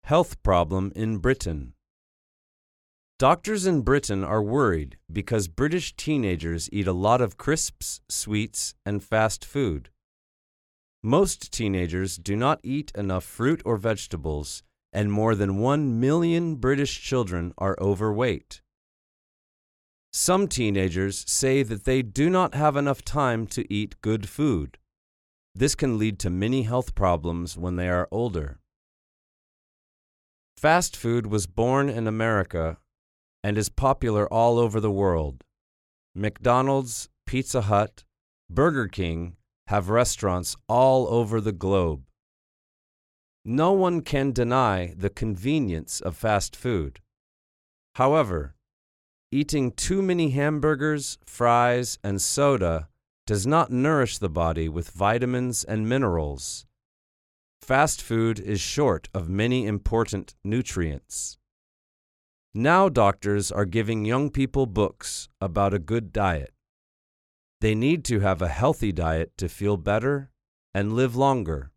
Health problem in Britain. Doctors in Britain are worried because British teenagers eat a lot of crisps, sweets, and fast food. Most teenagers do not eat enough fruit or vegetables, and more than 1 million British children are overweight. Some teenagers say that they do not have enough time to eat good food. This can lead to many health problems when they are older. Fast food was born in America and is popular all over the world. McDonald's, Pizza Hut, Burger King have restaurants all over the globe. No one can deny the convenience of fast food. However, eating too many hamburgers, fries, and soda does not nourish the body with vitamins and minerals. Fast food is short of many important nutrients. Now doctors are giving young people books about a good diet. They need to have a healthy diet to feel better and live longer.